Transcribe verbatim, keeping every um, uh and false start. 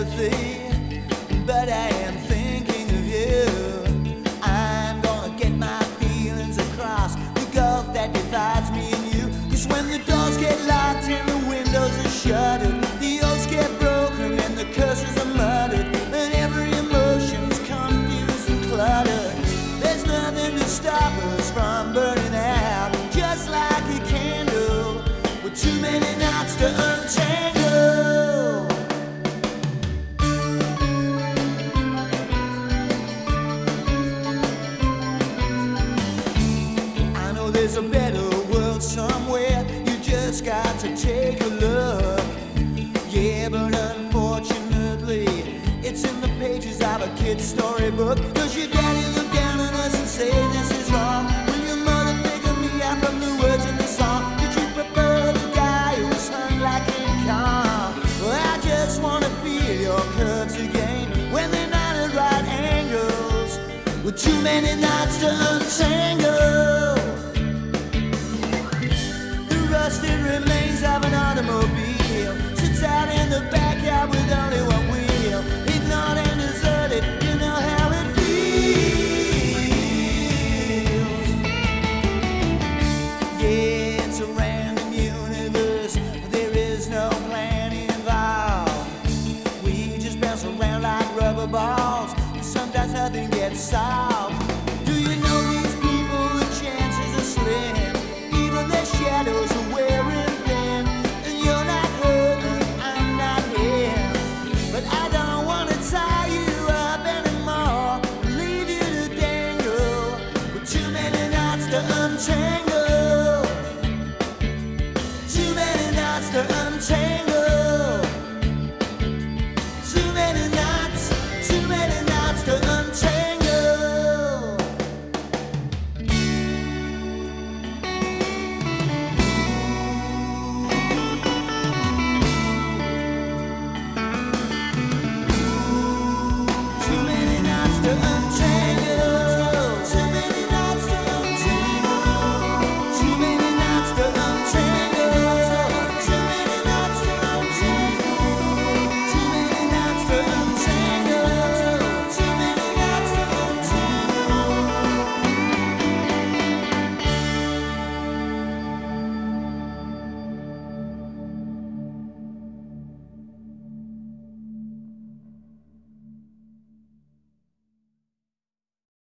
sympathy, but I am thinking of you. I'm gonna get my feelings across the gulf that divides me and you. Cause when the doors get locked and the windows are shuttered, the oaths get broken and the curses are muttered, and every emotion's confused and cluttered. There's nothing to stop us from burning out, just like a candle with too many knots to untangle. I know there's a better world somewhere, you just got to take a look. Yeah, but unfortunately, it's in the pages of a kid's storybook. Does your daddy look down on us and say this is wrong? Will your mother figure me out from the words in the song? Did you prefer the guy who was hung like King Kong? Well, I just wanna feel your curves again when they're not at right angles, with too many knots to untangle. The rusted remains of an automobile sits out in the backyard with only one wheel, ignored and deserted. You know how it feels. Yeah, it's a rain.